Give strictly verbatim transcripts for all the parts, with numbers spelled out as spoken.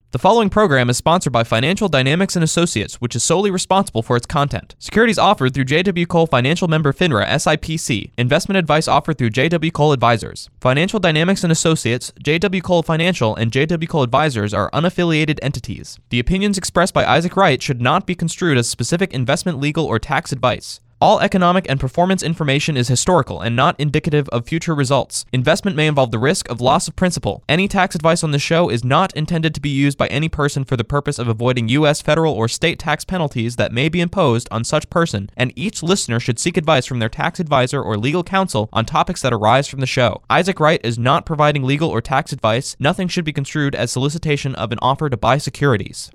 The following program is sponsored by Financial Dynamics and Associates, which is solely responsible for its content. Securities offered through J W. Cole Financial Member FINRA S I P C. Investment advice offered through J W. Cole Advisors. Financial Dynamics and Associates, J W. Cole Financial, and J W. Cole Advisors are unaffiliated entities. The opinions expressed by Isaac Wright should not be construed as specific investment, legal, or tax advice. All economic and performance information is historical and not indicative of future results. Investment may involve the risk of loss of principal. Any tax advice on the show is not intended to be used by any person for the purpose of avoiding U S federal or state tax penalties that may be imposed on such person, and each listener should seek advice from their tax advisor or legal counsel on topics that arise from the show. Isaac Wright is not providing legal or tax advice. Nothing should be construed as solicitation of an offer to buy securities.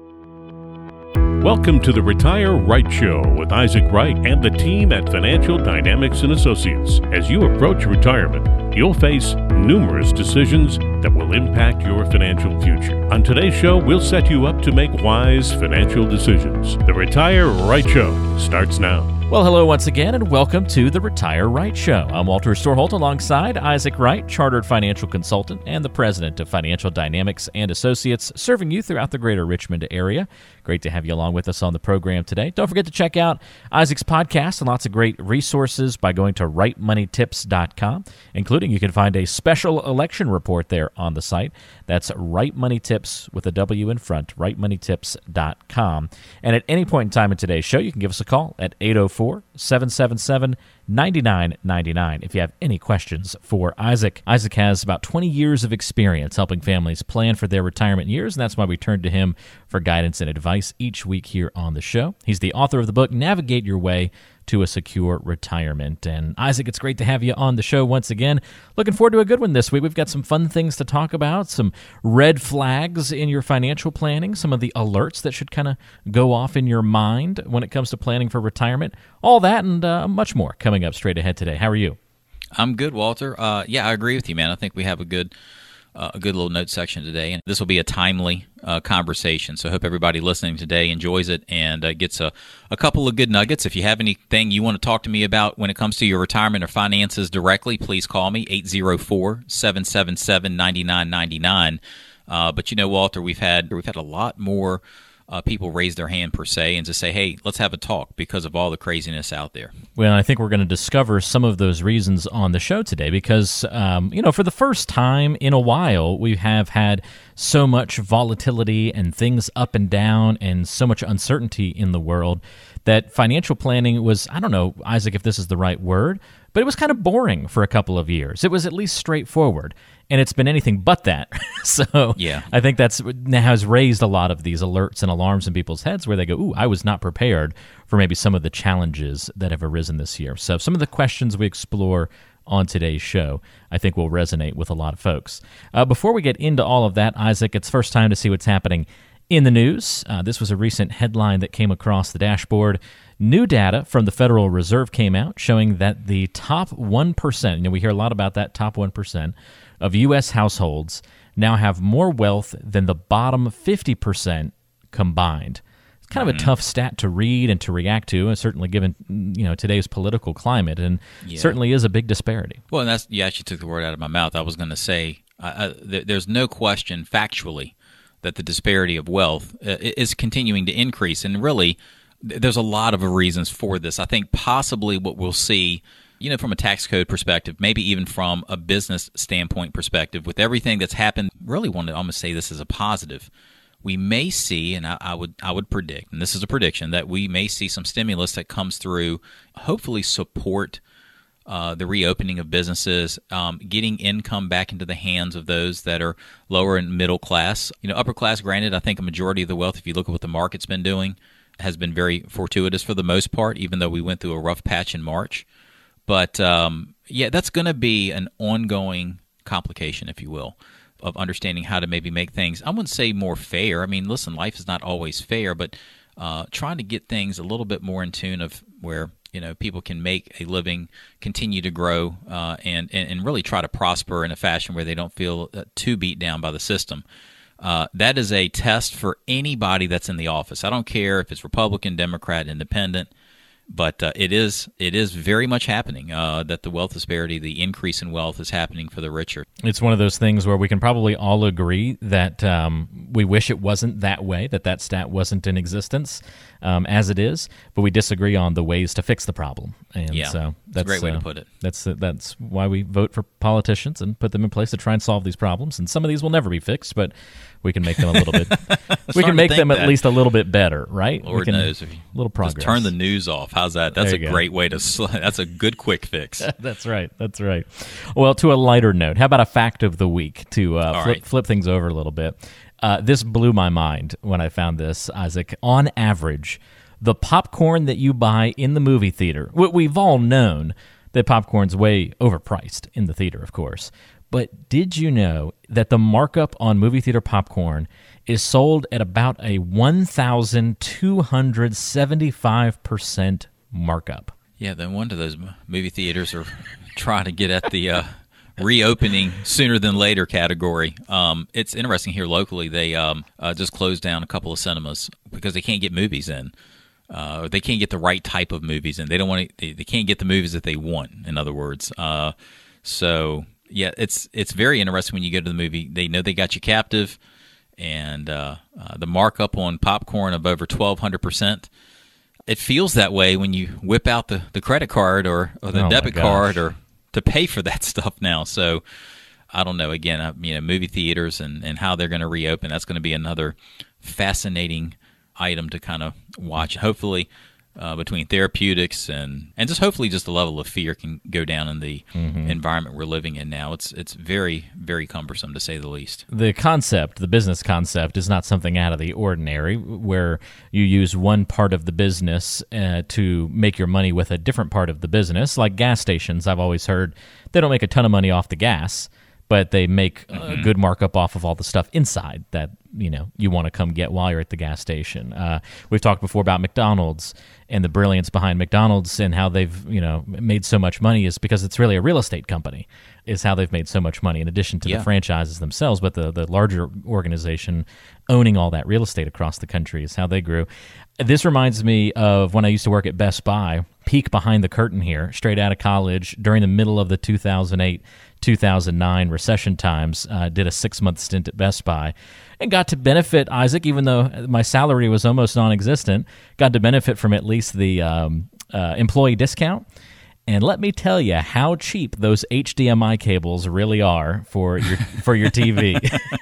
Welcome to the Retire Right Show with Isaac Wright and the team at Financial Dynamics and Associates. As you approach retirement, you'll face numerous decisions that will impact your financial future. On today's show, we'll set you up to make wise financial decisions. The Retire Right Show starts now. Well, hello once again, and welcome to the Retire Right Show. I'm Walter Storholt alongside Isaac Wright, Chartered Financial Consultant and the President of Financial Dynamics and Associates, serving you throughout the greater Richmond area. Great to have you along with us on the program today. Don't forget to check out Isaac's podcast and lots of great resources by going to right money tips dot com, including you can find a special election report there on the site. That's Right Money Tips with a W in front, right money tips dot com. And at any point in time in today's show, you can give us a call at eight oh four, seven seven seven, nine nine nine nine if you have any questions for Isaac. Isaac has about twenty years of experience helping families plan for their retirement years, and that's why we turn to him for guidance and advice each week here on the show. He's the author of the book, Navigate Your Way to a Secure Retirement. And Isaac, it's great to have you on the show once again. Looking forward to a good one this week. We've got some fun things to talk about, some red flags in your financial planning, some of the alerts that should kind of go off in your mind when it comes to planning for retirement. All that and uh, much more coming up straight ahead today. How are you? I'm good, Walter. Uh, yeah, I agree with you, man. I think we have a good uh, a good little note section today, and this will be a timely uh, conversation. So I hope everybody listening today enjoys it and uh, gets a, a couple of good nuggets. If you have anything you want to talk to me about when it comes to your retirement or finances directly, please call me, eight oh four, seven seven seven, nine nine nine nine. Uh, but you know, Walter, we've had we've had a lot more Uh, people raise their hand per se and just say, hey, let's have a talk because of all the craziness out there. Well, I think we're going to discover some of those reasons on the show today because, um, you know, for the first time in a while, we have had so much volatility and things up and down and so much uncertainty in the world that financial planning was, I don't know, Isaac, if this is the right word, but it was kind of boring for a couple of years. It was at least straightforward, and it's been anything but that. So yeah. I think that's now has raised a lot of these alerts and alarms in people's heads where they go, ooh, I was not prepared for maybe some of the challenges that have arisen this year. So some of the questions we explore on today's show, I think will resonate with a lot of folks. Uh, before we get into all of that, Isaac, it's first time to see what's happening in the news. Uh, this was a recent headline that came across the dashboard. New data from the Federal Reserve came out showing that the top one percent, you know, we hear a lot about that top one percent of U S households now have more wealth than the bottom fifty percent combined. It's kind of a tough stat to read and to react to, and certainly given, you know, today's political climate, and yeah. certainly is a big disparity. Well, and that's, you actually took the word out of my mouth. I was going to say, uh, th- there's no question factually that the disparity of wealth uh, is continuing to increase, and really, there's a lot of reasons for this. I think possibly what we'll see, you know, from a tax code perspective, maybe even from a business standpoint perspective, with everything that's happened, really want to almost say this as a positive. We may see, and I, I would I would predict, and this is a prediction, that we may see some stimulus that comes through, hopefully support uh, the reopening of businesses, um, getting income back into the hands of those that are lower and middle class. You know, upper class, granted, I think a majority of the wealth, if you look at what the market's been doing, has been very fortuitous for the most part, even though we went through a rough patch in March. But, um, yeah, that's going to be an ongoing complication, if you will, of understanding how to maybe make things, I wouldn't say more fair. I mean, listen, life is not always fair, but uh, trying to get things a little bit more in tune of where, you know, people can make a living, continue to grow, uh, and, and, and really try to prosper in a fashion where they don't feel uh, too beat down by the system. Uh, that is a test for anybody that's in the office. I don't care if it's Republican, Democrat, Independent. But uh, it is it is very much happening uh, that the wealth disparity, the increase in wealth, is happening for the richer. It's one of those things where we can probably all agree that um, we wish it wasn't that way, that that stat wasn't in existence um, as it is, but we disagree on the ways to fix the problem. And yeah, so that's a great way uh, to put it. That's uh, that's why we vote for politicians and put them in place to try and solve these problems. And some of these will never be fixed, but we can make them a little bit. we can make them that. at least a little bit better, right? Lord we can, knows. If you a little progress. Just turn the news off. How's that? That's a go. great way to. Sl- that's a good quick fix. That's right. That's right. Well, to a lighter note, how about a fact of the week to uh, flip, right. flip things over a little bit? Uh, this blew my mind when I found this, Isaac. On average, the popcorn that you buy in the movie theater, we've all known that popcorn's way overpriced in the theater, of course. But did you know that the markup on movie theater popcorn is sold at about a one thousand two hundred seventy-five percent markup? Yeah, then one of those movie theaters are trying to get at the uh, reopening sooner than later category. Um, it's interesting here locally. They um, uh, just closed down a couple of cinemas because they can't get movies in. Uh, they can't get the right type of movies in. They don't want to, they, they can't get the movies that they want, in other words. Uh, so yeah, it's it's very interesting when you go to the movie. They know they got you captive, and uh, uh, the markup on popcorn of over twelve hundred percent. It feels that way when you whip out the, the credit card or, or the oh debit card or to pay for that stuff now. So I don't know. Again, I, you know, movie theaters and, and how they're going to reopen. That's going to be another fascinating item to kind of watch. Hopefully, uh, between therapeutics and, and just hopefully just the level of fear can go down in the mm-hmm. environment we're living in now. It's it's very, very cumbersome, to say the least. The concept, the business concept, is not something out of the ordinary, where you use one part of the business uh, to make your money with a different part of the business. Like gas stations, I've always heard, they don't make a ton of money off the gas, but they make mm-hmm. a good markup off of all the stuff inside that, you know, you want to come get while you're at the gas station. Uh, we've talked before about McDonald's and the brilliance behind McDonald's and how they've, you know, made so much money is because it's really a real estate company, is how they've made so much money in addition to yeah. the franchises themselves. But the, the larger organization owning all that real estate across the country is how they grew. This reminds me of when I used to work at Best Buy, peek behind the curtain here, straight out of college during the middle of the two thousand eight two thousand nine recession times, uh, did a six-month stint at Best Buy and got to benefit, Isaac, even though my salary was almost non-existent, got to benefit from at least the um, uh, employee discount. And let me tell you how cheap those H D M I cables really are for your for your T V.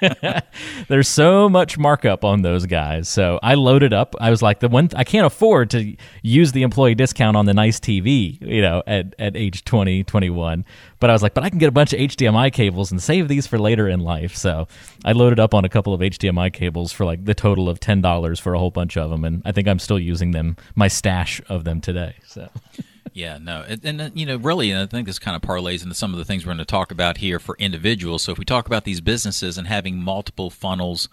There's so much markup on those guys. So I loaded up. I was like, the one I can't afford to use the employee discount on the nice T V, you know, at, at age twenty, twenty-one. But I was like, but I can get a bunch of H D M I cables and save these for later in life. So I loaded up on a couple of H D M I cables for like the total of ten dollars for a whole bunch of them. And I think I'm still using them, my stash of them today. So. Yeah, no, and, and you know, really, and I think this kind of parlays into some of the things we're going to talk about here for individuals. So if we talk about these businesses and having multiple funnels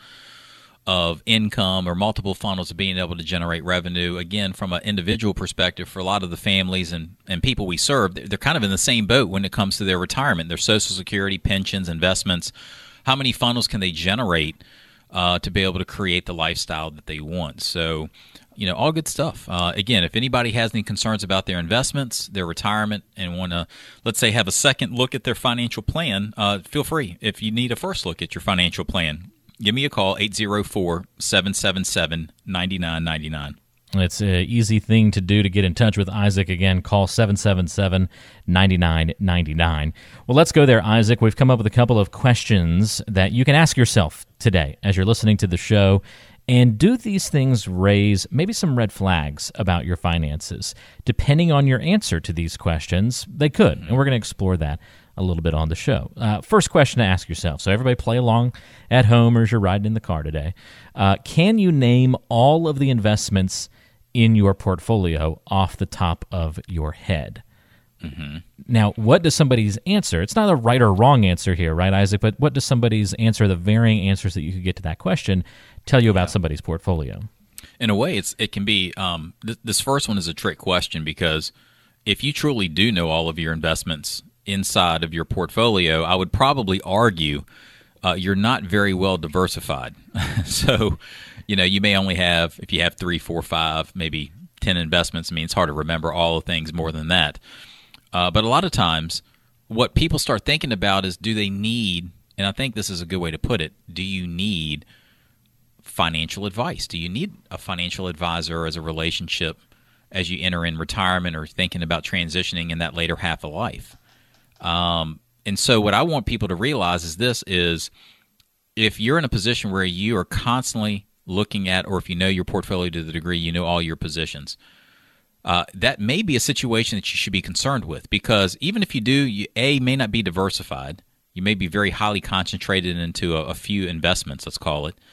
of income or multiple funnels of being able to generate revenue, again, from an individual perspective, for a lot of the families and, and people we serve, they're kind of in the same boat when it comes to their retirement, their Social Security, pensions, investments. How many funnels can they generate uh, to be able to create the lifestyle that they want? So, you know, all good stuff. Uh, again, if anybody has any concerns about their investments, their retirement, and want to, let's say, have a second look at their financial plan, uh, feel free. If you need a first look at your financial plan, give me a call, eight oh four, seven seven seven, nine nine nine nine. It's an easy thing to do to get in touch with Isaac. Again, call seven seven seven, nine nine nine nine. Well, let's go there, Isaac. We've come up with a couple of questions that you can ask yourself today as you're listening to the show. And do these things raise maybe some red flags about your finances? Depending on your answer to these questions, they could. And we're going to explore that a little bit on the show. Uh, first question to ask yourself. So everybody play along at home or as you're riding in the car today. Uh, can you name all of the investments in your portfolio off the top of your head? Mm-hmm. Now, what does somebody's answer? It's not a right or wrong answer here, right, Isaac? But what does somebody's answer, the varying answers that you could get to that question, tell you about yeah. somebody's portfolio? In a way, it's it can be. Um, th- this first one is a trick question because if you truly do know all of your investments inside of your portfolio, I would probably argue uh, you're not very well diversified. So, you know, you may only have, if you have three, four, five, maybe ten investments. I mean, it's hard to remember all the things more than that. Uh, but a lot of times, what people start thinking about is, do they need, and I think this is a good way to put it, do you need financial advice? Do you need a financial advisor as a relationship as you enter in retirement or thinking about transitioning in that later half of life? Um, and so what I want people to realize is this is, if you're in a position where you are constantly looking at, or if you know your portfolio to the degree you know all your positions, uh, that may be a situation that you should be concerned with, because even if you do, you, A, may not be diversified. You may be very highly concentrated into a, a few investments, let's call it.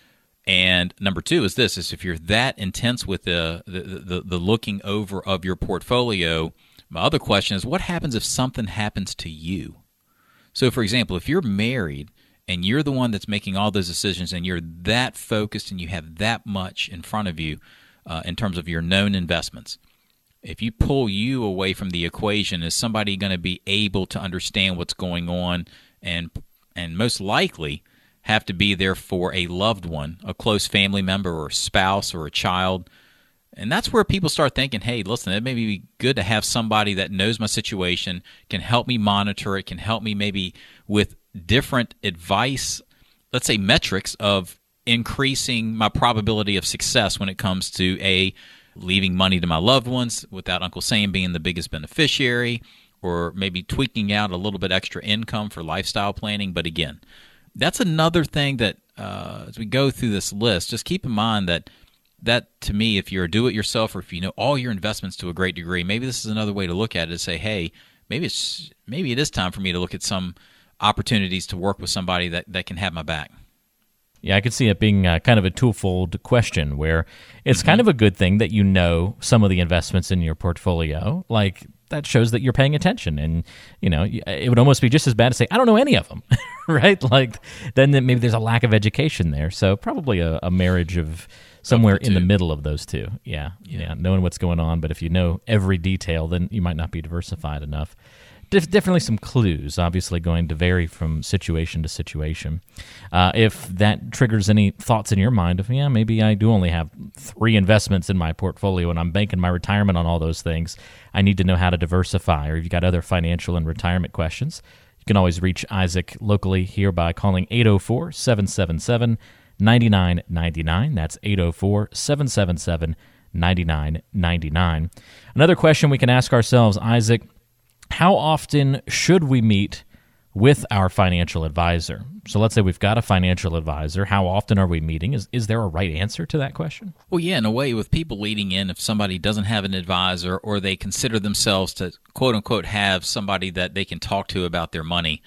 And number two is this, is if you're that intense with the, the, the, the looking over of your portfolio, my other question is, what happens if something happens to you? So, for example, if you're married and you're the one that's making all those decisions and you're that focused and you have that much in front of you uh, in terms of your known investments, if you pull you away from the equation, is somebody going to be able to understand what's going on and and most likely have to be there for a loved one, a close family member or a spouse or a child? And that's where people start thinking, hey, listen, it may be good to have somebody that knows my situation, can help me monitor it, can help me maybe with different advice, let's say metrics of increasing my probability of success when it comes to a leaving money to my loved ones without Uncle Sam being the biggest beneficiary, or maybe tweaking out a little bit extra income for lifestyle planning. But again, that's another thing that uh, as we go through this list, just keep in mind that that to me, if you're a do-it-yourself or if you know all your investments to a great degree, maybe this is another way to look at it, to say, hey, maybe it's maybe it is time for me to look at some opportunities to work with somebody that, that can have my back. Yeah, I could see it being uh, kind of a twofold question, where it's mm-hmm. kind of a good thing that you know some of the investments in your portfolio. Like, that shows that you're paying attention. And, you know, it would almost be just as bad to say, I don't know any of them, right? Like, then maybe there's a lack of education there. So probably a, a marriage of somewhere in the middle of those two. Yeah, yeah, yeah, knowing what's going on. But if you know every detail, then you might not be diversified enough. Def- definitely some clues, obviously going to vary from situation to situation. Uh, if that triggers any thoughts in your mind of, yeah, maybe I do only have three investments in my portfolio and I'm banking my retirement on all those things, I need to know how to diversify. Or if you've got other financial and retirement questions, you can always reach Isaac locally here by calling eight oh four, seven seven seven, nine nine nine nine. That's eight oh four, seven seven seven, nine nine nine nine. Another question we can ask ourselves, Isaac, how often should we meet with our financial advisor? So let's say we've got a financial advisor. How often are we meeting? Is is there a right answer to that question? Well, yeah, in a way, with people leading in, if somebody doesn't have an advisor or they consider themselves to, quote-unquote, have somebody that they can talk to about their money,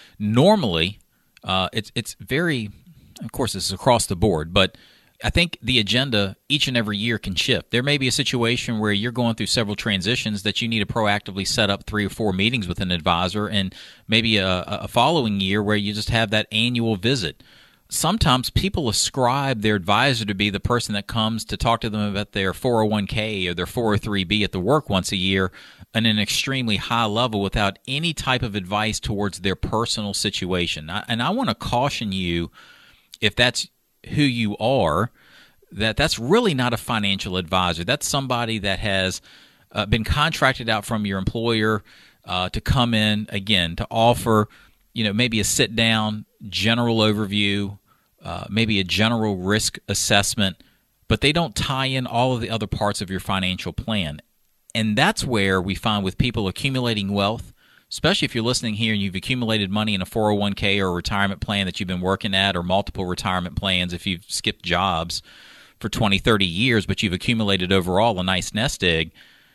normally uh, it's it's very, of course, this is across the board, but I think the agenda each and every year can shift. There may be a situation where you're going through several transitions that you need to proactively set up three or four meetings with an advisor, and maybe a, a following year where you just have that annual visit. Sometimes people ascribe their advisor to be the person that comes to talk to them about their four oh one k or their four oh three b at the work once a year on an extremely high level without any type of advice towards their personal situation. And I want to caution you, if that's who you are, that that's really not a financial advisor. That's somebody that has uh, been contracted out from your employer uh, to come in, again, to offer, you know, maybe a sit-down general overview, uh, maybe a general risk assessment, but they don't tie in all of the other parts of your financial plan. And that's where we find with people accumulating wealth, especially if you're listening here and you've accumulated money in a four oh one k or a retirement plan that you've been working at, or multiple retirement plans if you've skipped jobs for twenty, thirty years, but you've accumulated overall a nice nest egg,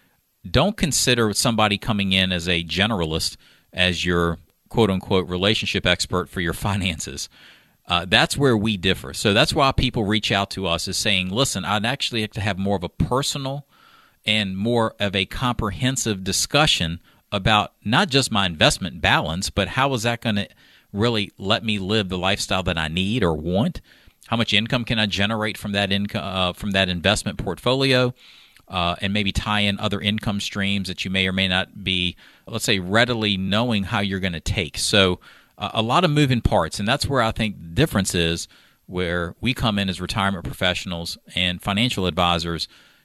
don't consider somebody coming in as a generalist as your quote-unquote relationship expert for your finances. Uh, that's where we differ. So that's why people reach out to us is saying, listen, I'd actually like to have more of a personal and more of a comprehensive discussion about not just my investment balance, but how is that going to really let me live the lifestyle that I need or want? How much income can I generate from that income uh, from that investment portfolio? Uh, and maybe tie in other income streams that you may or may not be, let's say, readily knowing how you're going to take. So uh, a lot of moving parts, and that's where I think the difference is, where we come in as retirement professionals and financial advisors.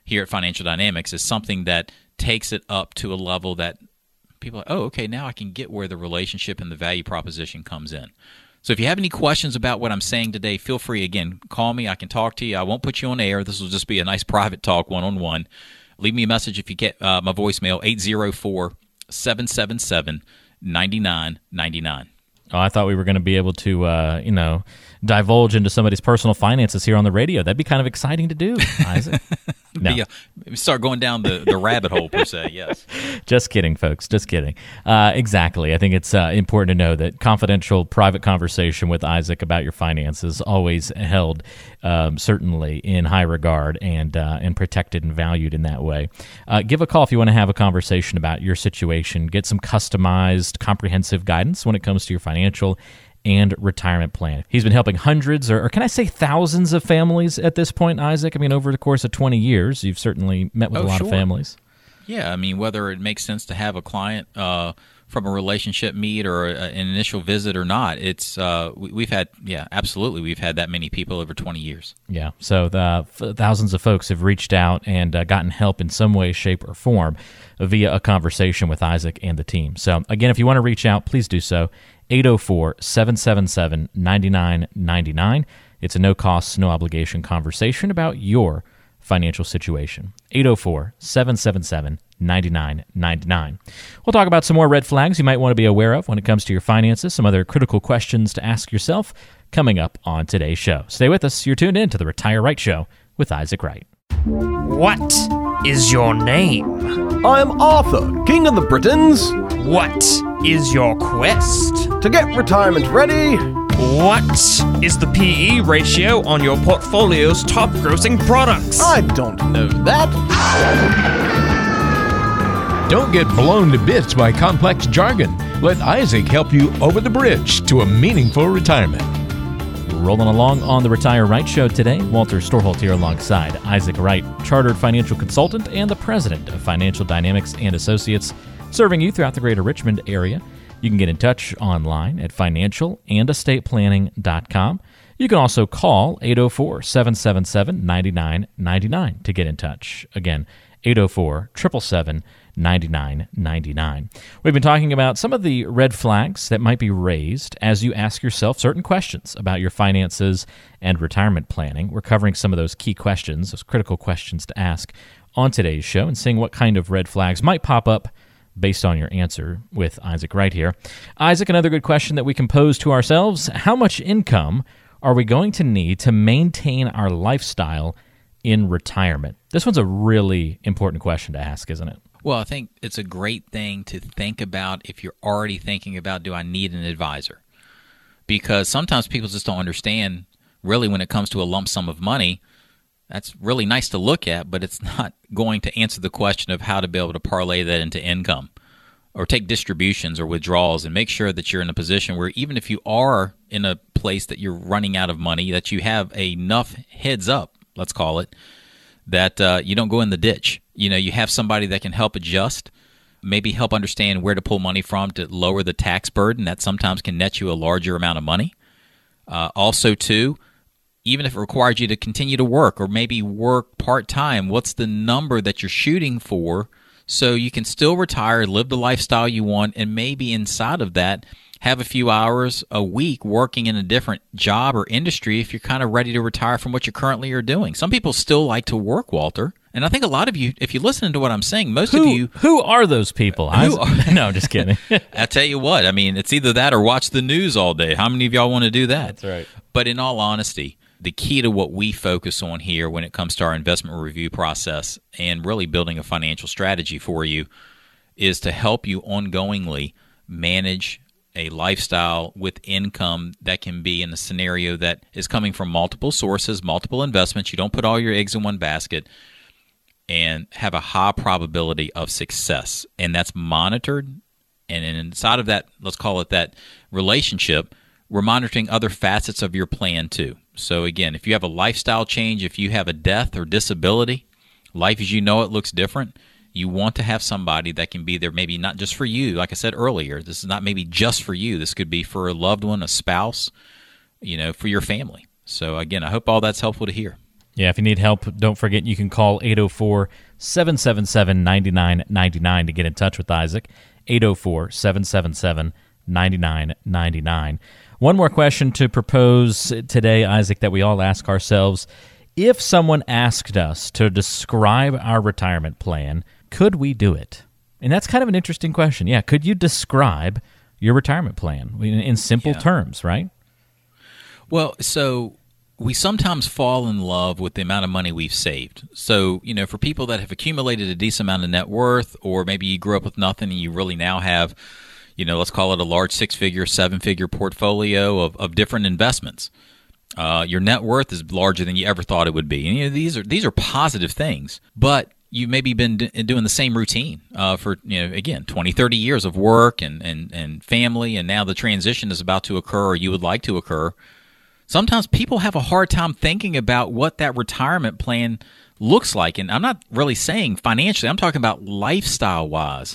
here at Financial Dynamics is something that takes it up to a level that people are, oh, okay, now I can get where the relationship and the value proposition comes in. So if you have any questions about what I'm saying today, feel free, again, call me. I can talk to you. I won't put you on air. This will just be a nice private talk one-on-one. Leave me a message if you get uh, my voicemail, eight zero four, seven seven seven, nine nine nine nine. Oh, I thought we were going to be able to, uh, you know, divulge into somebody's personal finances here on the radio. That'd be kind of exciting to do, Isaac. No. Yeah, start going down the, the rabbit hole, per se, yes. Just kidding, folks. Just kidding. Uh, exactly. I think it's uh, important to know that confidential, private conversation with Isaac about your finances always held um, certainly in high regard and uh, and protected and valued in that way. Uh, give a call if you want to have a conversation about your situation. Get some customized, comprehensive guidance when it comes to your financial and retirement plan. He's been helping hundreds, or, or can I say thousands of families at this point, Isaac? I mean, over the course of twenty years, you've certainly met with oh, a lot sure. of families. Yeah, I mean, whether it makes sense to have a client uh, from a relationship meet or a, an initial visit or not, it's uh, we, we've had, yeah, absolutely, we've had that many people over twenty years. Yeah, so the f- thousands of folks have reached out and uh, gotten help in some way, shape, or form via a conversation with Isaac and the team. So again, if you want to reach out, please do so. eight oh four, seven seven seven, nine nine nine nine. It's a no-cost, no-obligation conversation about your financial situation. eight oh four, seven seven seven, nine nine nine nine. We'll talk about some more red flags you might want to be aware of when it comes to your finances, some other critical questions to ask yourself coming up on today's show. Stay with us. You're tuned in to the Retire Right Show with Isaac Wright. What is your name? I am Arthur, King of the Britons. What is your quest? To get retirement ready. What is the P E ratio on your portfolio's top grossing products? I don't know that. Don't get blown to bits by complex jargon. Let Isaac help you over the bridge to a meaningful retirement. Rolling along on the Retire Right Show today, Walter Storholt here alongside Isaac Wright, Chartered Financial Consultant and the President of Financial Dynamics and Associates, serving you throughout the greater Richmond area. You can get in touch online at financial and estate planning dot com. You can also call eight oh four, seven seven seven, nine nine nine nine to get in touch. Again, eight oh four, seven seven seven, nine nine nine nine. We've been talking about some of the red flags that might be raised as you ask yourself certain questions about your finances and retirement planning. We're covering some of those key questions, those critical questions to ask on today's show, and seeing what kind of red flags might pop up based on your answer with Isaac right here. Isaac, another good question that we can pose to ourselves: how much income are we going to need to maintain our lifestyle in retirement? This one's a really important question to ask, isn't it? Well, I think it's a great thing to think about if you're already thinking about, do I need an advisor? Because sometimes people just don't understand, really, when it comes to a lump sum of money. That's really nice to look at, but it's not going to answer the question of how to be able to parlay that into income or take distributions or withdrawals, and make sure that you're in a position where even if you are in a place that you're running out of money, that you have enough heads up, let's call it, that uh, you don't go in the ditch. You know, you have somebody that can help adjust, maybe help understand where to pull money from to lower the tax burden. That sometimes can net you a larger amount of money. Uh, also, too, even if it requires you to continue to work or maybe work part-time, what's the number that you're shooting for so you can still retire, live the lifestyle you want, and maybe inside of that have a few hours a week working in a different job or industry if you're kind of ready to retire from what you currently are doing. Some people still like to work, Walter. And I think a lot of you, if you listen to what I'm saying, most who, of you... Who are those people? Who are, no, just kidding. I tell you what, I mean, it's either that or watch the news all day. How many of y'all want to do that? That's right. But in all honesty, the key to what we focus on here when it comes to our investment review process and really building a financial strategy for you is to help you ongoingly manage a lifestyle with income that can be in a scenario that is coming from multiple sources, multiple investments. You don't put all your eggs in one basket, and have a high probability of success. And that's monitored. And inside of that, let's call it that relationship, we're monitoring other facets of your plan too. So again, if you have a lifestyle change, if you have a death or disability, life as you know it looks different, you want to have somebody that can be there, maybe not just for you. Like I said earlier, this is not maybe just for you. This could be for a loved one, a spouse, you know, for your family. So again, I hope all that's helpful to hear. Yeah, if you need help, don't forget you can call eight oh four, seven seven seven, nine nine nine nine to get in touch with Isaac, eight oh four, seven seven seven, nine nine nine nine. One more question to propose today, Isaac, that we all ask ourselves. If someone asked us to describe our retirement plan, could we do it? And that's kind of an interesting question. Yeah, could you describe your retirement plan in, in simple yeah. terms, right? Well, so we sometimes fall in love with the amount of money we've saved. So, you know, for people that have accumulated a decent amount of net worth, or maybe you grew up with nothing and you really now have, you know, let's call it a large six-figure, seven-figure portfolio of, of different investments. Uh, your net worth is larger than you ever thought it would be. And, you know, these are these are positive things, but you've maybe been d- doing the same routine uh, for, you know, again, twenty, thirty years of work and, and, and family, and now the transition is about to occur, or you would like to occur. Sometimes people have a hard time thinking about what that retirement plan looks like. And I'm not really saying financially. I'm talking about lifestyle-wise.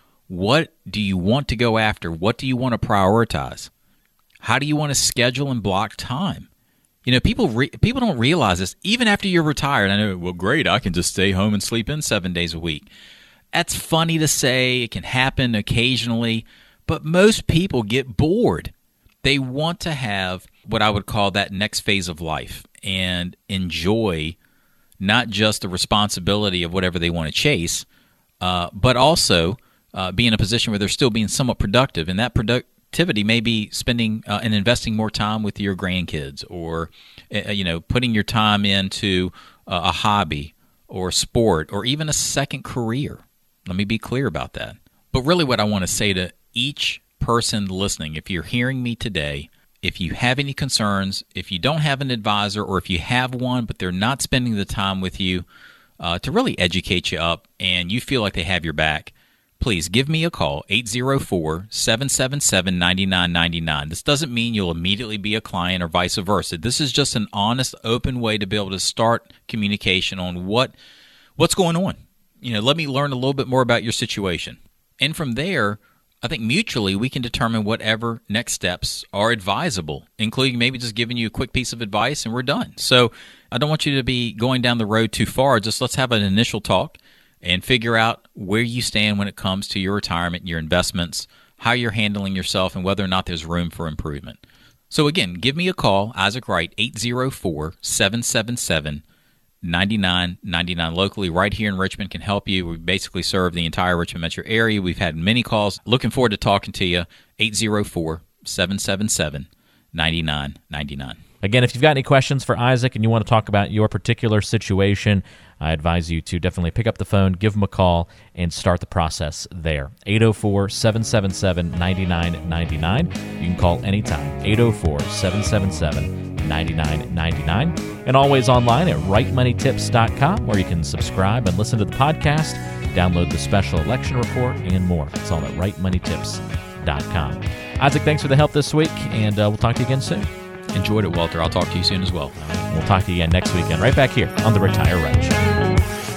What do you want to go after? What do you want to prioritize? How do you want to schedule and block time? You know, people re- people don't realize this. Even after you're retired, I know, well, great, I can just stay home and sleep in seven days a week. That's funny to say. It can happen occasionally. But most people get bored. They want to have what I would call that next phase of life and enjoy not just the responsibility of whatever they want to chase, uh, but also uh, be in a position where they're still being somewhat productive. And that productivity may be spending uh, and investing more time with your grandkids, or uh, you know, putting your time into uh, a hobby or sport, or even a second career. Let me be clear about that. But really what I want to say to each person listening, if you're hearing me today, if you have any concerns, if you don't have an advisor, or if you have one but they're not spending the time with you uh, to really educate you up, and you feel like they have your back, please give me a call, eight oh four, seven seven seven, nine nine nine nine. This doesn't mean you'll immediately be a client or vice versa. This is just an honest, open way to be able to start communication on what what's going on. You know, let me learn a little bit more about your situation. And from there, I think mutually we can determine whatever next steps are advisable, including maybe just giving you a quick piece of advice and we're done. So I don't want you to be going down the road too far. Just let's have an initial talk and figure out where you stand when it comes to your retirement, your investments, how you're handling yourself, and whether or not there's room for improvement. So again, give me a call, Isaac Wright, eight oh four, seven seven seven, nine nine nine nine. Locally, right here in Richmond, can help you. We basically serve the entire Richmond metro area. We've had many calls. Looking forward to talking to you. eight oh four, seven seven seven, nine nine nine nine. Again, if you've got any questions for Isaac and you want to talk about your particular situation, I advise you to definitely pick up the phone, give him a call, and start the process there. eight oh four, seven seven seven, nine nine nine nine. You can call anytime. eight oh four, seven seven seven, nine nine nine nine. And always online at right money tips dot com, where you can subscribe and listen to the podcast, download the special election report, and more. It's all at right money tips dot com. Isaac, thanks for the help this week, and uh, we'll talk to you again soon. Enjoyed it, Walter. I'll talk to you soon as well. We'll talk to you again next weekend, right back here on The Retire Right Show.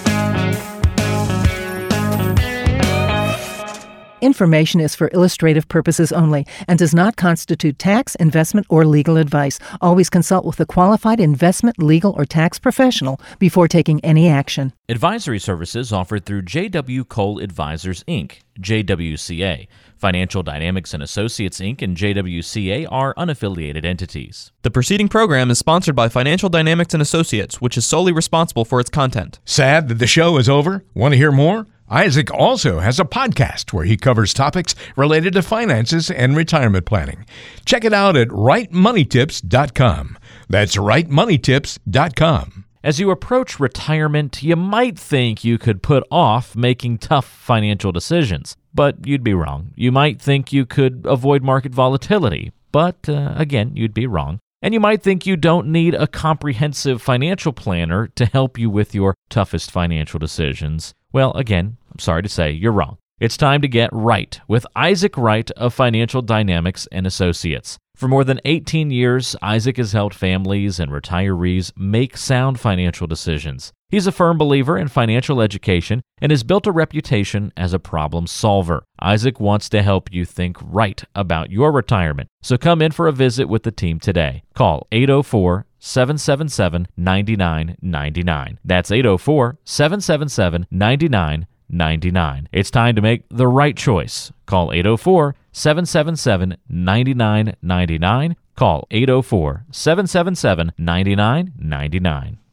Information is for illustrative purposes only and does not constitute tax, investment, or legal advice. Always consult with a qualified investment, legal, or tax professional before taking any action. Advisory services offered through J W. Cole Advisors, Incorporated, J W C A. Financial Dynamics and Associates, Incorporated and J W C A are unaffiliated entities. The preceding program is sponsored by Financial Dynamics and Associates, which is solely responsible for its content. Sad that the show is over? Want to hear more? Isaac also has a podcast where he covers topics related to finances and retirement planning. Check it out at right money tips dot com. That's right money tips dot com. As you approach retirement, you might think you could put off making tough financial decisions, but you'd be wrong. You might think you could avoid market volatility, but uh, again, you'd be wrong. And you might think you don't need a comprehensive financial planner to help you with your toughest financial decisions. Well, again, I'm sorry to say, you're wrong. It's time to get right with Isaac Wright of Financial Dynamics and Associates. For more than eighteen years, Isaac has helped families and retirees make sound financial decisions. He's a firm believer in financial education and has built a reputation as a problem solver. Isaac wants to help you think right about your retirement. So come in for a visit with the team today. Call eight oh four, seven seven seven, nine nine nine nine. That's eight oh four, seven seven seven, nine nine nine nine. It's time to make the right choice. Call eight oh four, seven seven seven, nine nine nine nine. Call eight oh four, seven seven seven, nine nine nine nine.